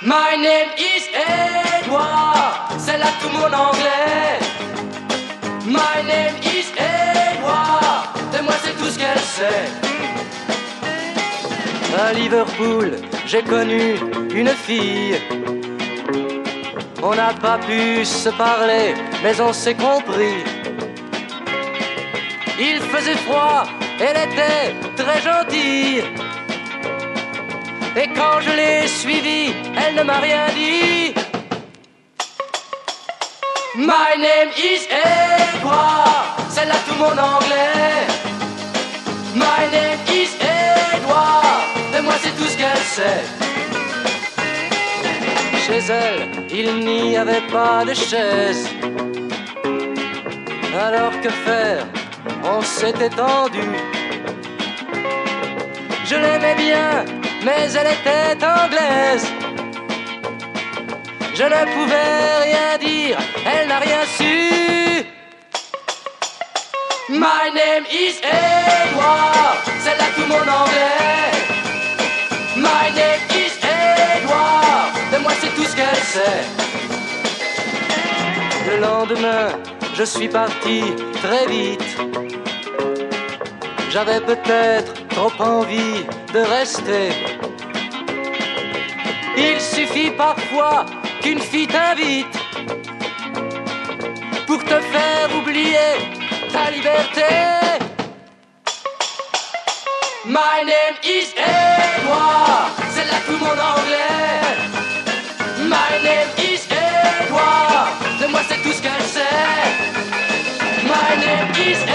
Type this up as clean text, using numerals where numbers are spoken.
My name is Edouard, c'est là tout mon anglais. My name is Edouard, de moi c'est tout ce qu'elle sait. À Liverpool, j'ai connu une fille. On n'a pas pu se parler, mais on s'est compris. Il faisait froid, elle était très gentille. Et quand je l'ai suivie, elle ne m'a rien dit. My name is Edouard, c'est là tout mon anglais. My name is Edouard, de moi c'est tout ce qu'elle sait. Chez elle, il n'y avait pas de chaise. Alors que faire? On s'est étendu. Je l'aimais bien, mais elle était anglaise. Je ne pouvais rien dire, elle n'a rien su. My name is Edouard, c'est là tout mon anglais. My name is Edouard, de moi c'est tout ce qu'elle sait. Le lendemain, je suis parti très vite. J'avais peut-être trop envie de rester. Il suffit parfois qu'une fille t'invite pour te faire oublier ta liberté. My name is Edouard, c'est là tout mon anglais. My name is Edouard, de moi c'est tout ce qu'elle sait. My name is Edouard.